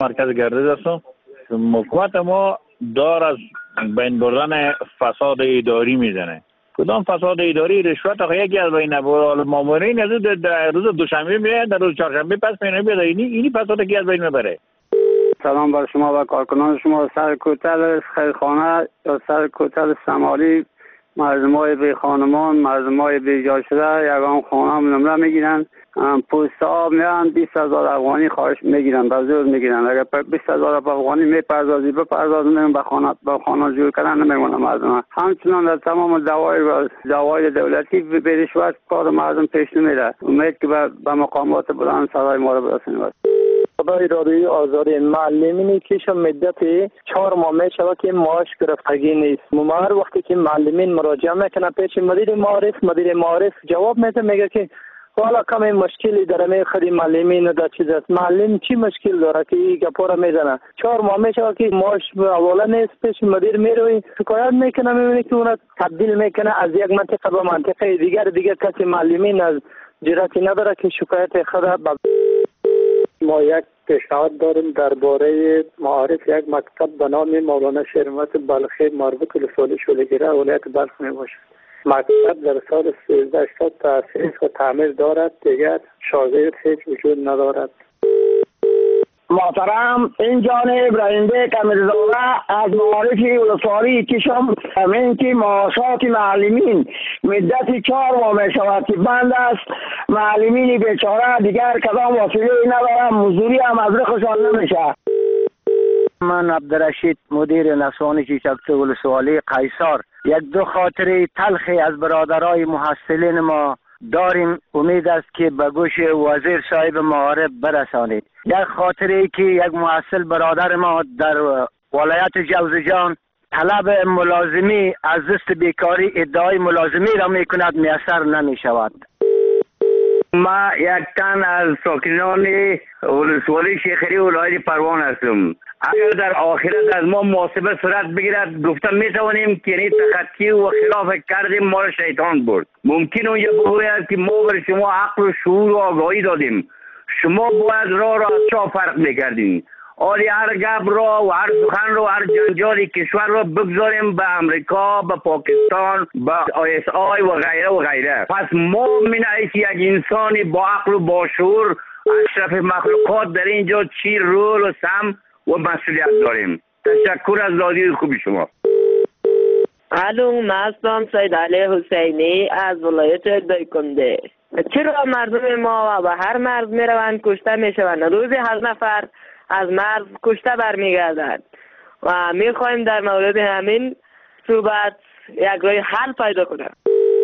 مرکز گردش هستم. حکومت ما دار از بین بردن فساد اداری میزنه. کدام فساد اداری؟ رشوت آخه یکی از بین مامورین از روز دوشنبه میاد، در روز چهارشنبه پس میاد. اینی فساد کی از بین میبره؟ سلام بر شما و کارکنان شما. سر کوتل خیرخانه یا سر کوتل سمالی مردمای بی خانمان، مردمای بی جا شده یگان خانه نمره میگیرن. پوست آب میان 20,000 افغانی خواهش میگیرن، به زور میگیرن. اگر 20,000 افغانی میپردازی بپردازی میگن به خانه جور کردن نمیمونه مردم. همچنان در تمام دوای دولتی به رشوت کار مردم پیش نمیره. امید که به مقامات بلند صدای ما رو برسونید. خدای ارادی آزاری معلمینی که مدت 4 ماه میشه که معاش گرفتگی نیست. هر وقتی که معلمین مراجعه میکنه پیش مدیر معارف جواب میده، میگه که حالا کمی مشکلی داره. می خودی معلمین در چیز است. معلم چی مشکل داره که این گپا میزنه؟ 4 ماه میشه که معاش اولا نیست. پیش مدیر میروی شکایت میکنه، میبینی که اون تبدیل میکنه از یک منطقه به منطقه دیگر کسی معلمین از جرأتی نداره که شکایت خود ما یک پیشنهاد داریم درباره معارف یک مکتب به نام مولانا شیرمت بلخی مربوط به سال شولگیره ولایت بلخ می باشد. مکتب در سال 1380 تأسیس و تعمیر دارد، دیگر شاگرد هیچ وجود ندارد. محترم این جانب رئیسه کمیرزاده از معارفی ولسوالی کشم همین که معاشات معلمین مدت 4 ماه می شود که بند است. معلمین بیچاره دیگر کدام وسیله ندارم، مزدوری هم از رخشان نمیشه. من عبدالرشید مدیر نسوانی چیچکچه ولسوالی قیصر، یک دو خاطره تلخی از برادرای محصلین ما داریم. امید است که به گوش وزیر صاحب معارف برسانید. یک خاطره ای که یک محصل برادر ما در ولایت جوزجان طلب ملازمی از دست بیکاری ادعای ملازمی را میکند، میسر نمی شود. ما یک تن از ساکنان ولسوالی شیخری ولایت پروان هستم. اگر در آخرت از ما محاسبه صورت بگیرد گفتم میتوانیم که این تخطی و خلاف کردیم ما را شیطان برد. ممکن اونجا بگوید که ما بر شما عقل و شعور و آگاهی دادیم، شما باید راه را از چه فرق میکردیم. آلی هر گپ را و هر سخن را و هر جنجال کشور را بگذاریم به امریکا، به پاکستان، به ISI و غیره و غیره. پس ما من حیث یک انسانی با عقل و با شعور اشرف مخلوقات در اینجا چی رول و سم و مسئولیت داریم. تشکر از رادیوی خوبی شما. الو، من هستم سید علی حسینی از ولایت دایکنده. چرا مردم ما و هر مرز میروند کشته میشوند؟ روزی 8 نفر از مرز کشته برمیگردند و میخوایم در مورد همین صحبت یک راه حل پیدا کنیم.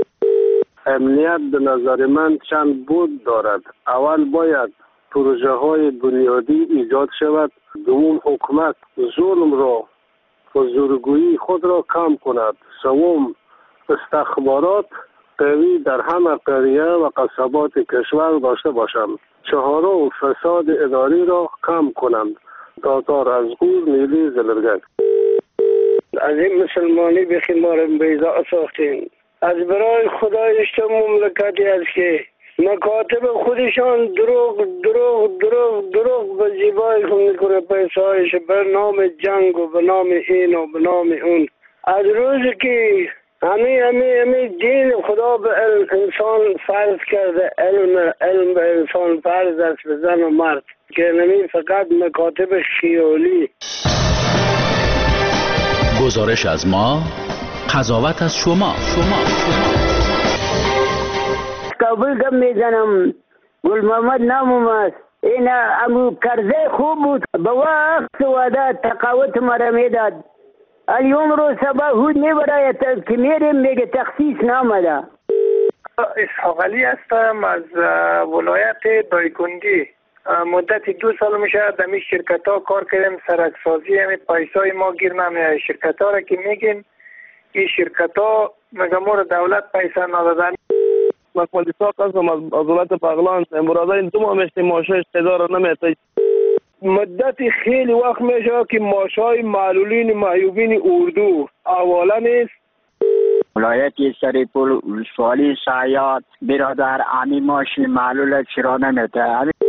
امنیت به نظر من چند بود دارد. اول باید پروژه های بنیادی ایجاد شود. دوم حکومت ظلم را و زورگویی خود را کم کند. سوم استخبارات قوی در همه قریه و قصبات کشور داشته باشند. چهارم فساد اداری را کم کنند. تاتار از گور نیلی زلرگک. از این مسلمانی بخیمارم بیضا ساختین. از برای خدای اشته مملکتی است که مکاتب خودشان دروغ به زیبایی خود میکنه پیسایش به نام جنگ و به نام این و به نام اون. از روزی که همه دین خدا به انسان فرض کرده، علم به انسان فرض است به زن و مرد، که نمی فقط مکاتب خیالی. گزارش از ما، قضاوت از شما. کابل کم میزنم. گل محمد نامم است. این امو کرزه خوب بود، به وقت وعده تقاوت مرا میداد. اليوم رو سبا هود میبراید که میریم میگه تخصیص نامده. اسحاق علی هستم از ولایت دایکنده. مدت 2 سال میشه در این شرکت ها کار کردیم. سرکسازی همین پیسای ما گیر نمیاد. شرکت ها را که میگین این شرکت ها مگه ما دولت پیسه ندادن. مقبل ساق هستم از ولایت بغلان. برادر این 2 ماه میشه ماشش اداره نمیده. مدت خیلی وقت میشه که ماشای معلولین معیوبین اردو اولا نیست. ولایت سریپور ولسوالی شایعات برادر امی ماشی معلول چرا نمیده.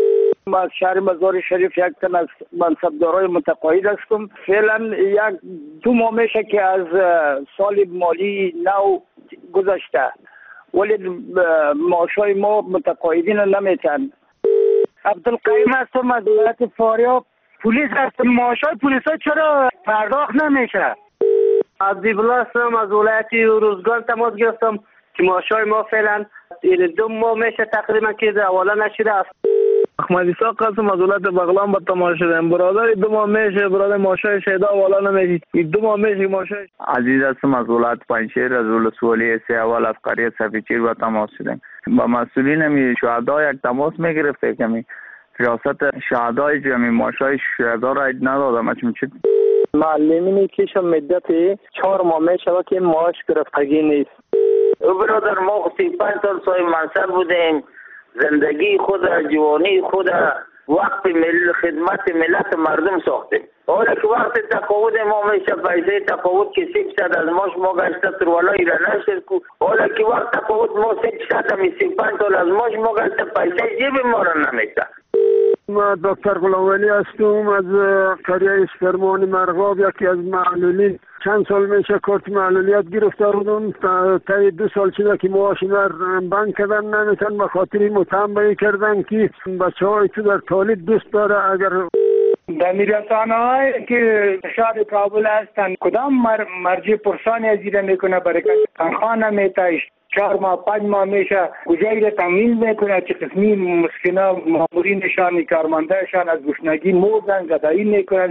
ما از شهر مزار شریف یک تن از منصبدارای متقاعد هستم. فعلا یک 2 ماه میشه که از سال مالی نو گذشته، ولی معاشای ما متقاعدین نمیتن. عبدالقیم هستم از ولایت فاریاب. پلیس هستم. معاشای پلیسا چرا پرداخت نمیشه؟ عبدالله هستم از ولایت روزگان تماس گرفتم که معاشای ما فعلا 2 ماه میشه تقریبا که حواله نشده است. احمد اسحاق قسم از ولایت بغلان به تماس شدم. برادر 2 ماه میشه برادر معاشای شهدا حواله نمیشه. 2 ماه میشه معاشای. عزیز هستم از ولایت پنجشیر از ولسوالی سه اول از قریه سفیچیر به تماس شدم. با مسئولین شهدا یک تماس میگرفته که ریاست شهدای جمعی معاشای شهدا را ندادم. چون معلمینی که مدت 4 ماه میشه که معاش گرفتگی نیست. برادر ما 35 سال صاحب منصب بودیم. زندگی خود جوانی خود وقت خدمت ملت مردم ساختیم. حالا که وقت تقاعد ما میشه پیسه تقاعد که 600 از ماش ما گشته ترولایی را نشد کو. حالا که وقت تقاعد ما 600 همی 35 سال از ماش ما گشته پیسه جیب ما را نمیشه. ما دکتر غلامولی هستم از قریه اسپرمان مرغاب. یکی از معلولین چند سال میشه کارت معلولیت گرفته بودم. تا 2 سال شده که معاش بند کردن نمیتن به خاطر متهم کردن که بچه های تو در تولید دوست داره. اگر در میرسانه هایی که شهر کابل هستن کدام مرجع پرسانی از ایره میکنه برکت تنخواه نمیتایش 4 ماه 5 ماه میشه کجایی را تمویل میکنه که قسمی مسکنا مامورینشان کارمندهشان از گشنگی موزن گدایی میکنن.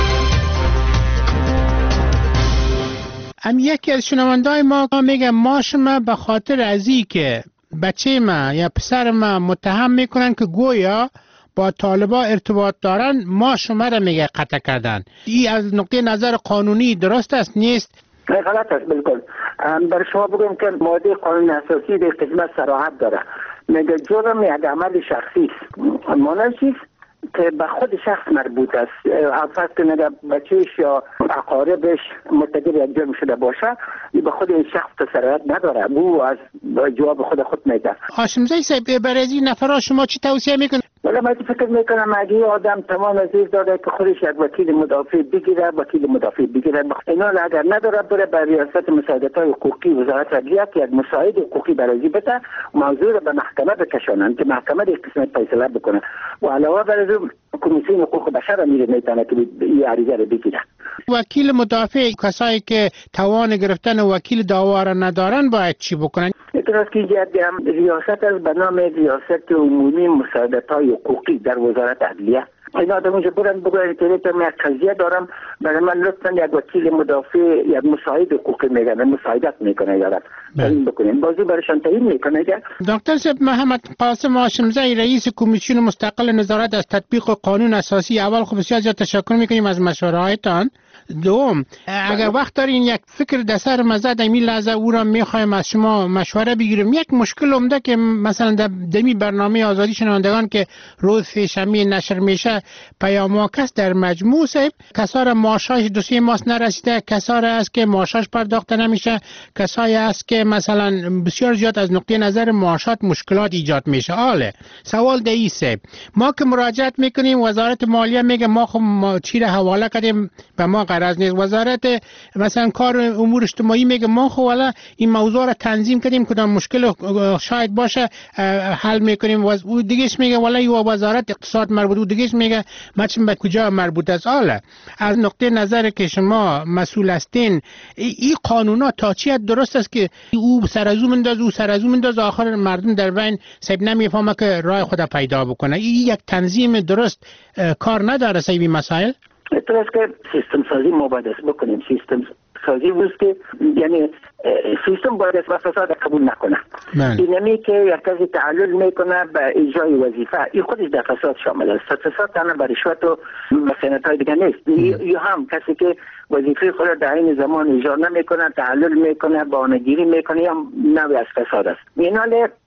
یکی از شنونده‌های ما میگه ماش ما به خاطر ازی که بچه ما یا پسر ما متهم میکنن که گویا با طالبا ارتباط دارن ماش ما را میگه قطع کردن. این از نقطه نظر قانونی درست است نیست؟ غلط است بالکل. برای شما بگم که ماده قانون اساسی در قسمت صراحت داره. میگه جرم یک عمل شخصی است. معنی چیست؟ که به خود شخص مربوط است. فرض کنید بچهش یا اقاربش مرتکب یک جرم شده باشه، به خود این شخص تصرف نداره. او از جواب خود میده. هاشمزاده صاحب برای این نفرها شما چی توصیه میکنید؟ ولی من فکر میکنم اگه آدم تمام عزیز داره که خودش یک وکیل مدافع بگیره، وکیل مدافع بگیره. اینا اگر نداره بره به ریاست مساعدت‌های حقوقی وزارت عدلیه که یک مساعد حقوقی برای بده، موضوع را به محکمه بکشونن که محکمه در قسمت فیصله بکنه. و علاوه بر از کمیسیون حقوق بشر میره میتونه که این عریضه رو بگیره. وکیل مدافع کسایی که توان گرفتن وکیل دعوا را ندارن باید چی بکنن؟ درست که ریاست از به نام ریاست عمومی مساعدت‌های حقوقی در وزارت عدلیه اینا آدم اونجا بگوید که من قضیه دارم برای من لطفا یک وکیل مدافع یک مساعد حقوقی میگن مساعدت میکنه یارم تعیین بکنیم بازی برایشان تعیین میکنه. دکتر صاحب محمد قاسم هاشمزاده رئیس کمیسیون مستقل نظارت از تطبیق قانون اساسی، اول خب بسیار زیاد تشکر میکنیم از مشوره‌هایتان. دوم اگر وقت دارین یک فکر در سر مزد این لحظه او را میخوایم از شما مشوره بگیریم. یک مشکل عمده که مثلا در دمی برنامه آزادی شنوندگان که روز شنبه نشر میشه پیام‌ها در مجموع صاحب کسا معاشش 2-3 ماه نرسیده، کسا است که معاشش پرداخته نمیشه، کسایی است که مثلا بسیار زیاد از نقطه نظر معاشات مشکلات ایجاد میشه. حالا سوال دیسه ما که مراجعت میکنیم وزارت مالیه میگه ما خب چی را حواله کردیم به ما غرض نیست. وزارت مثلا کار امور اجتماعی میگه ما خب والا این موضوع را تنظیم کردیم کدام مشکل شاید باشه حل میکنیم. و دیگهش میگه والا این وزارت اقتصاد مربوط، و دیگهش میگه مثلا به کجا مربوط است. حالا از نقطه نظر که شما مسئول هستین این قانونا تا چی درست است که او سر از او منداز آخر مردم در بین سب نمیفهمه که راه خود پیدا بکنه. این یک تنظیم درست کار نداره سیبی مسائل. درست که سیستم سازی ما باید بکنیم. سیستم سازی روست که یعنی سیستم باید فساد قبول نکنه. اینمی که یک کسی تعلل میکنه به اجرای وظیفه این خودش در فساد شامل است. فساد تنها به رشوت و مسئنت‌های دیگه نیست. یا هم کسی که وظیفه خود در این زمان اجرا نمیکنه، تعلل میکنه، بهانه‌گیری میکنه یا نوعی از فساد است. ایناله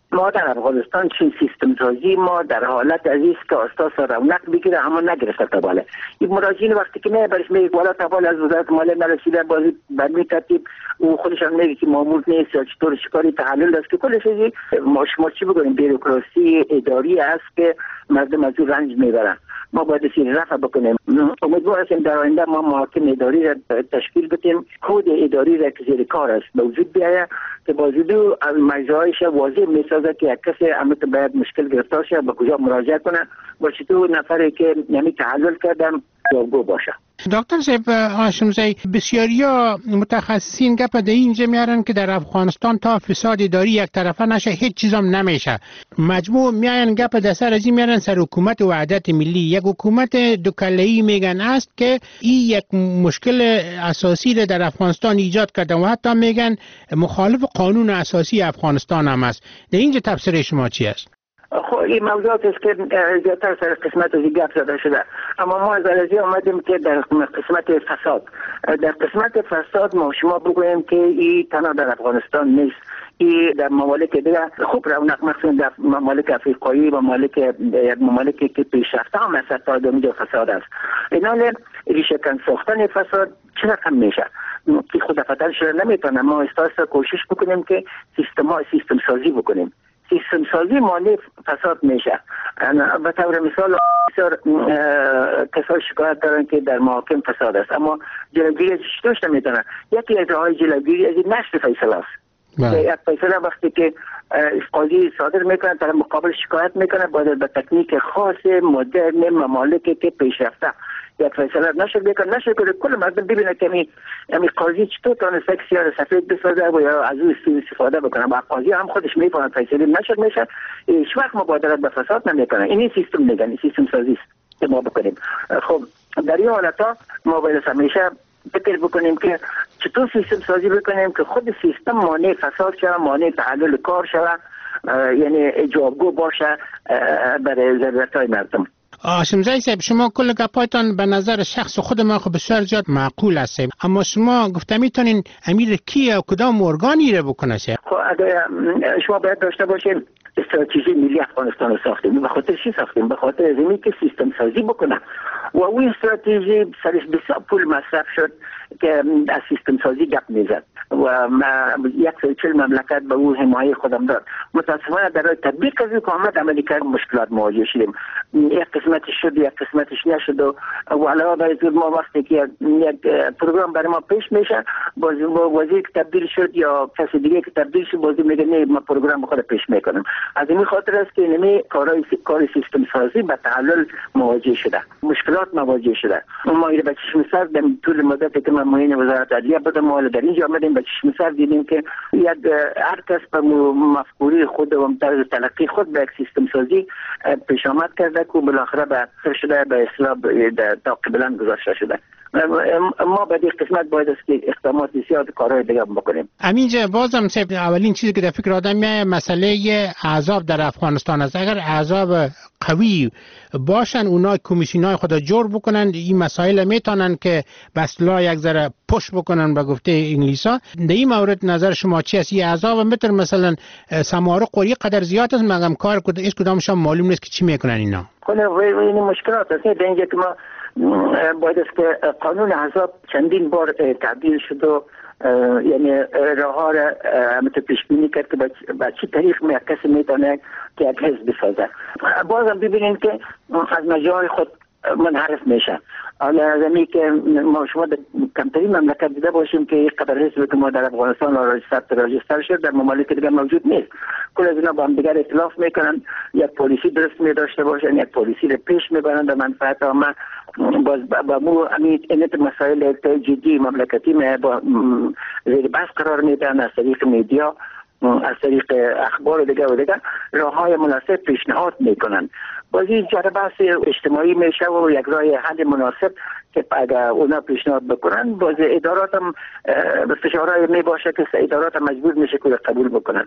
ما در افغانستان چین سیستم سازی ما در حالت عزیز که اساس رونق بگیره اما نگرفته تا بالا. این مراجعین وقتی که برش میگه والا تا بالا از وزارت مالیه نرسیده بازی به می ترتیب او خودش هم میگه که مامور نیست یا چطور شکاری تحلیل است که کلش ما چی بگویم بیروکراسی اداری است که مردم از اون رنج میبرن. ما باید سیر رفع بکنیم. امیدوار هستیم در آینده ما محاکم اداری را تشکیل بدیم، کد اداری را که زیر کار است به وجود بیاید که بازدو مجزایش واضح میسازه که یک کسی امت باید مشکل گرفتار شه به کجا مراجعه کنه و چطور نفری که نمی تحلل کردم جوابگو باشه. دکتر صاحب هاشمزی، بسیاریا متخصصین گپ در اینجا میارن که در افغانستان تا فساد اداری یک طرفه نشه هیچ چیزام نمیشه. مجموع میاین گپ در سر از این میارن سر حکومت وحدت ملی. یک حکومت دو کله‌ای میگن است که این یک مشکل اساسی در افغانستان ایجاد کرده و حتی میگن مخالف قانون اساسی افغانستان هم است. در اینجا تفسیر شما چی است؟ خب این موضوعات است که زیادتر سر قسمت از گپ زده شده، اما ما از عرضی آمدیم که در قسمت فساد، در قسمت فساد ما شما بگوییم که این تنها در افغانستان نیست، این در ممالک دیگه خوب رونق مخصوصا در ممالک افریقایی و ممالکی که پیشرفته هم است تا اینجا فساد است. اینال ریشه کن ساختن فساد چه رقم میشه که خود فتر شده نمیتونه. ما استاسا کوشش بکنیم که سیستم سازی بکنیم. سیستم سازی مانع فساد میشه. به طور مثال بسیار کسای شکایت دارن که در محاکم فساد است، اما جلوگیری ازش داشته میتونن. یکی از راههای جلوگیری از نشر فیصله است. یک فیصله وقتی که قاضی صادر میکنه در مقابل شکایت میکنه باید به تکنیک خاص مدرن ممالکی که پیشرفته یک فیصله نشر کنه کل مردم ببینه که می قاضی چطور تونسته یک سیاه سفید بسازه و یا از او استفاده بکنه و قاضی هم خودش میفهمه فیصله نشر میشه. هیچ وقت مبادرت به فساد نمیکنه. این سیستم میگن سیستم سازی است که ما بکنیم. خب در این حالتا ما باید همیشه فکر بکنیم که چطور سیستم سازی بکنیم که خود سیستم مانع فساد شود، مانع تحلل کار شود، یعنی جوابگو باشه برای ضرورت‌های مردم. هاشمزی صاحب، شما کل گپایتان به نظر شخص خود ما خب بسیار زیاد معقول است، اما شما گفته میتونین امیر کی و کدام ارگانی را بکنه؟ خب اگر شما باید داشته باشین استراتژی ملی افغانستان رو ساختیم. به خاطر چی ساختیم؟ به خاطر اینکه که سیستم سازی بکنه و اون استراتژی سرش بسیار پول مصرف شد که از سیستم سازی گپ میزد و 140 مملکت به اون حمایت خودم داد. متاسفانه در تطبیق از حکومت عملی کرد مشکلات مواجه شدیم. یک قسمتش شد یک قسمتش نشد و علاوه بر این ما وقتی که یک پروگرام برای ما پیش میشه وزیر تبدیل شد یا کسی دیگه که تبدیل شد بازی میگه نه ما پروگرام خود پیش میکنم. از این خاطر است که نمی کار سیستم سازی به تحلل مواجه شده، مشکلات مواجه شده. ما به چشم سر در طول مدتی که من معین وزارت عدلیه بودم و در اینجا آمدیم به چشم سر دیدیم که هر کس به مفکوری خود و طرز تلقی خود به یک سیستم سازی پیش آمد کرده که بالاخره به شده به اصلاح تا قبلا گذاشته شده. ما به این قسمت باید است که اقدامات زیاد کارهای دیگه بکنیم. همینجا بازم صاحب اولین چیزی که در فکر آدم میاد مسئله احزاب در افغانستان است. اگر احزاب قوی باشن اونا کمیسیونای خود جور بکنن این مسائل میتونن که به اصطلاح یک ذره پشت بکنن به گفته انگلیسا. در این مورد نظر شما چی است؟ این احزاب مثلا سماره قوری قدر زیاد است مگم کار کد هیچ کدامشون معلوم نیست که چی میکنن اینا. این مشکلات است. در اینجا که ما باید است که قانون احزاب چندین بار تعدیل شد و یعنی راه ها را همونطور پیش بینی کرد که با چی طریق کسی میتونه که یک حزب بسازه. بازم ببینیم که از مجال خود منحرف میشه. حالا زمین که ما شما در کمترین مملکت دیده باشیم که یک قدر حزب که ما در افغانستان راجستر شد در ممالک دیگه موجود نیست. کل از اینا با هم دیگر اختلاف میکنن، یک پالیسی درست میداشته باشن، یک پالیسی رو پیش میبرن به منفعت عامه. باز با مو اینت مسائل جدی مملکتی با زیر بحث قرار میدن از طریق میدیا، از طریق اخبار دیگه و دیگه راه های مناسب پیشنهاد میکنن. بازی جره بحث اجتماعی میشه و یک راه حل مناسب که اگر اونا پیشنهاد بکنن باز ادارات هم به فشارهای می باشه که ادارات هم مجبور میشه که قبول بکنن.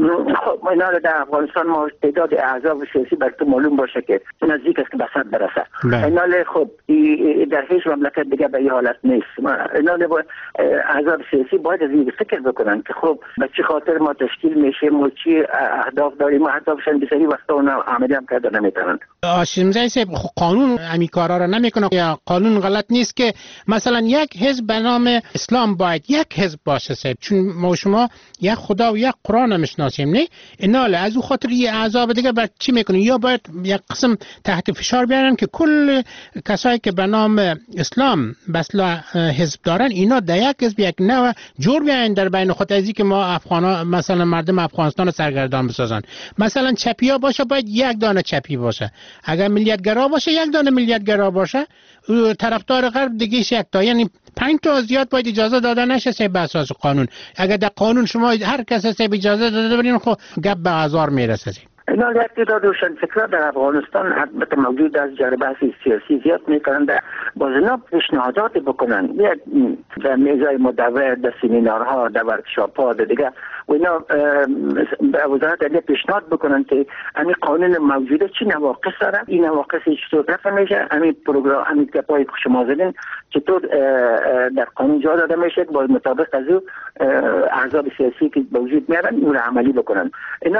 خب اینا در افغانستان ما تعداد احزاب سیاسی براتو معلوم باشه که نزدیک است که به 100 برسه. اینا خب در هیچ مملکت دیگه به این حالت نیست. اینا احزاب سیاسی باید از این فکر بکنن که خب به چه خاطر ما تشکیل میشه ما چی اهداف داریم و اهدافشان بسیاری وقتا اونا عملی هم کرده نمیتونن. هاشمزاده صاحب قانون همین کارا رو نمیکنه یا قانون غلط نیست که مثلا یک حزب به نام اسلام باید یک حزب باشه صاحب، چون ما شما یک خدا و یک قرآن میشناسیم نه اینا از اون خاطر یه احزاب دیگه بعد چی میکنه یا باید یک قسم تحت فشار بیارن که کل کسایی که به نام اسلام بسلا حزب دارن اینا در یک حزب یک نوع جور بیاین در بین خود ازی که ما افغانا مثلا مردم افغانستان سرگردان بسازن. مثلا چپیا باشه باید یک دانه چپی باشه، اگر ملیتگرا باشه یک دانه ملیتگرا باشه، طرفدار غرب دیگه یک تا، یعنی 5 تا زیاد باید اجازه داده نشه به اساس قانون. اگر در قانون شما هر کس اجازه داده برین خب گپ به هزار میرسه. اینا یک تعداد روشنفکران در افغانستان البته موجود از جریان سیاسی زیاد میکنن باز اینا پیشنهادات بکنن در میزای مدور در سمینارها در ورکشاپ‌ها دیگه و اینا به وزارت عدلیه پیشنهاد بکنن که همین قانون موجوده چی نواقص داره، این نواقص چطور رفع میشه، همین پروگرام همین گپای شما زدین چطور در قانون جا داده میشه با مطابق از او احزاب سیاسی که وجود میارن اون رو عملی بکنن. اینا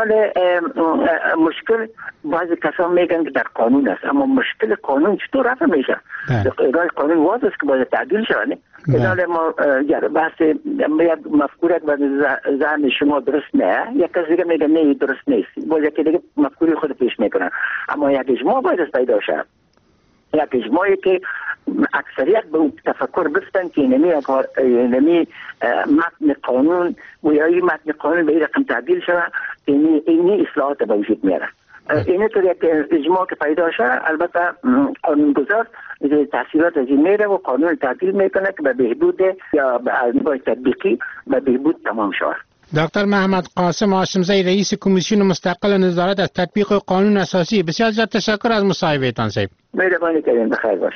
مشکل بعضی کسان میگن که در قانون است، اما مشکل قانون چطور رفع میشه؟ راه قانون واضح است که باید تعدیل شود. اینا ما بحث یک مفکوره و ذهن شما درست نه، یک کس دیگه میگه نه درست نیست، باز یکی دیگه مفکوری خود پیش میکنن، اما یک اجماع باید پیدا شد، یک اجماعی که اکثریت به اون تفکر بفتن که اینمی متن قانون و یا این متن قانون به این رقم تعدیل شود، اینی اصلاحات به وجود میاره. اینه طور یک اجماع که پیدا شد، البته قانونگذار تحصیلات از این میره و قانون تعدیل میکنه که به بهبود یا به نوع تطبیقی به بهبود تمام شود. دکتر محمد قاسم هاشمزاده رئیس کمیسیون مستقل نظارت از تطبیق قانون اساسی، بسیار زیاد تشکر از مصاحبهتان صاحب. مهربانی کردین، بخیر باش.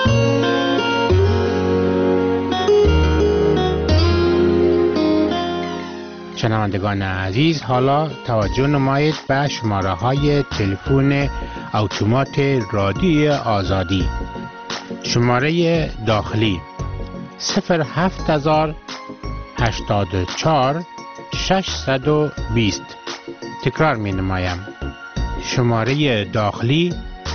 شنوندگان عزیز، حالا توجه نمایید به شماره های تلفن اتومات رادیوی آزادی. شماره داخلی 07084 620. تکرار می نمایم. شماره داخلی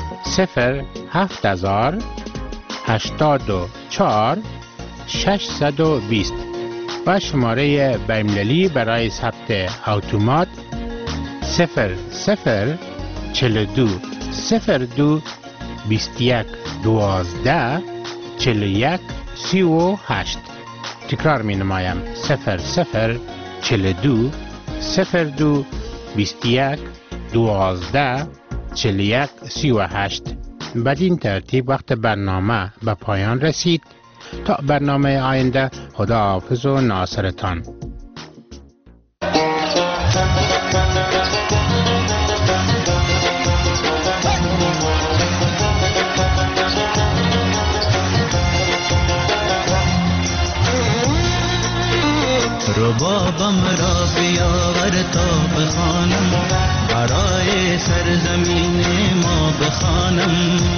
07084 620 و شماره بین‌المللی برای ثبت اتومات 0042 02 21 12 41 38. تکرار می نمایم 0042 02 21 12 41 38. بدین ترتیب وقت برنامه به پایان رسید. تا برنامه آینده، خدا حافظ و ناصرتان. ربابم را بیاور تا بخوانم، برای سرزمین ما بخوانم.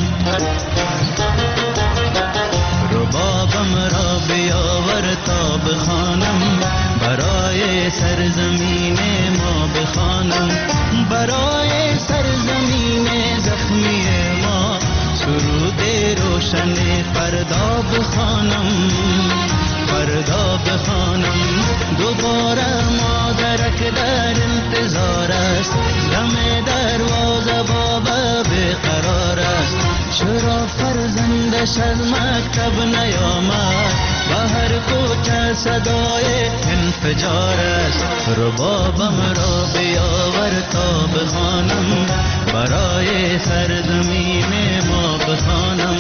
ربابم را بیاور تا بخوانم، برای سرزمین ما بخوانم. برای سرزمین زخمی ما سرود روشن فردا بخوانم، فردا بخوانم. دوباره مادرک در انتظار است، دم دروازه بابا بیقرار است. چرا فرزندش از مکتب نیامد، به هر کوچه صدای انفجار است. ربابم را بیاور تا بخوانم، برای سرزمین ما بخوانم.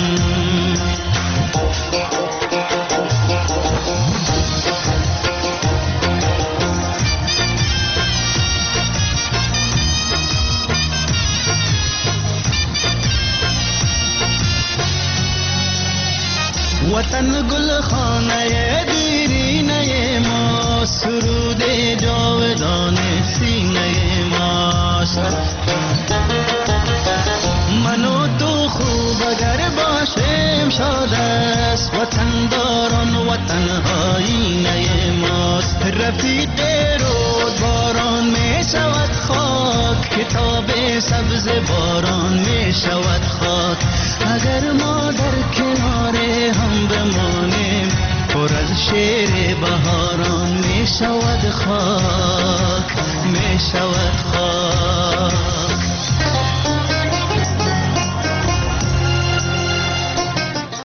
وطن گل خانه دیرینه ما، سرود جاودان سینه ماست. من و تو خوب اگر باشیم شاد است، وطن داران وطن آینه ماست. رفیق رودباران شیر بهاران می شود خاک، می شود